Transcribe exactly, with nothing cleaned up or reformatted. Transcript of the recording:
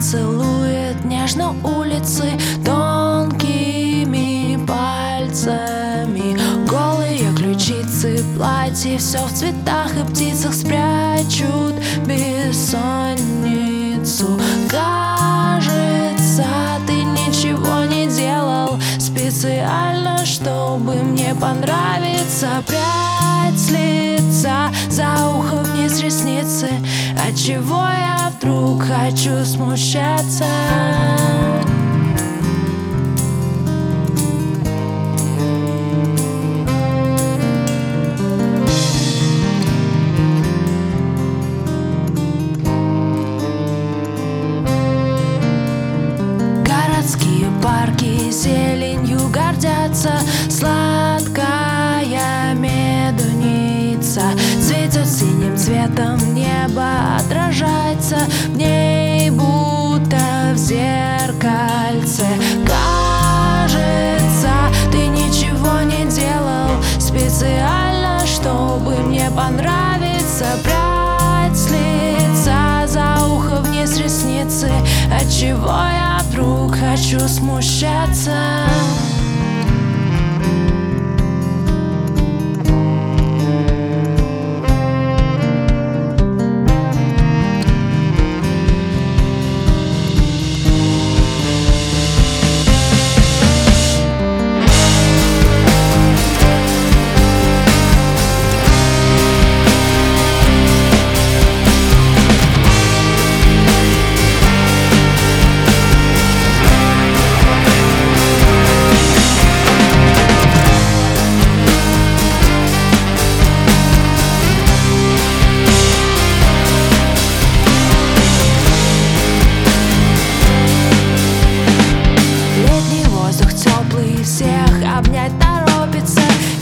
целует нежно улицы тонкими пальцами. Голые ключицы, платье, все в цветах и птицах спрячут бессонницу. Кажется, ты ничего не делал специально, чтобы мне понравиться. Прядь с лица, за ухо вниз ресницы. Отчего я вдруг хочу смущаться? Городские парки зеленью гордятся, сладкая медуница цветет синим цветом, небо отражается в ней, будто в зеркальце. Кажется, ты ничего не делал специально, чтобы мне понравиться. Прядь с лица, за ухо вниз ресницы. Отчего я вдруг хочу смущаться? Всех обнять торопится,